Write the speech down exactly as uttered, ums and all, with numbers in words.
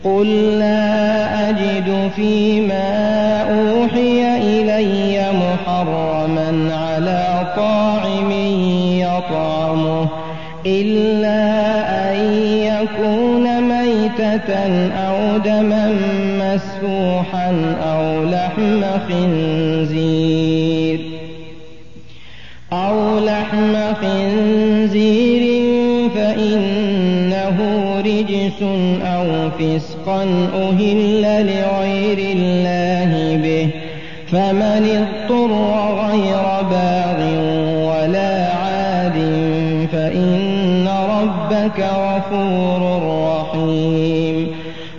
قُل لَّا أَجِدُ فِيمَا أُوحِيَ إِلَيَّ مُحَرَّمًا عَلَىٰ طَاعِمٍ يَطْعَمُهُ إِلَّا أَن يَكُونَ مَيْتَةً أَوْ دَمًا مَّسْفُوحًا أَوْ لَحْمَ خِنزِيرٍ أَوْ لَحْمَ خِنزِيرٍ فَإِنَّهُ رِجْسٌ أَوْ فِسْقًا أُهِلَّ لِغَيْرِ اللَّهِ بِهِ ۚ فَمَنِ اضْطُرَّ غَيْرَ بَاغٍ وَلَا عَادٍ فَإِنَّ رَبَّكَ غَفُورٌ رَّحِيمٌ.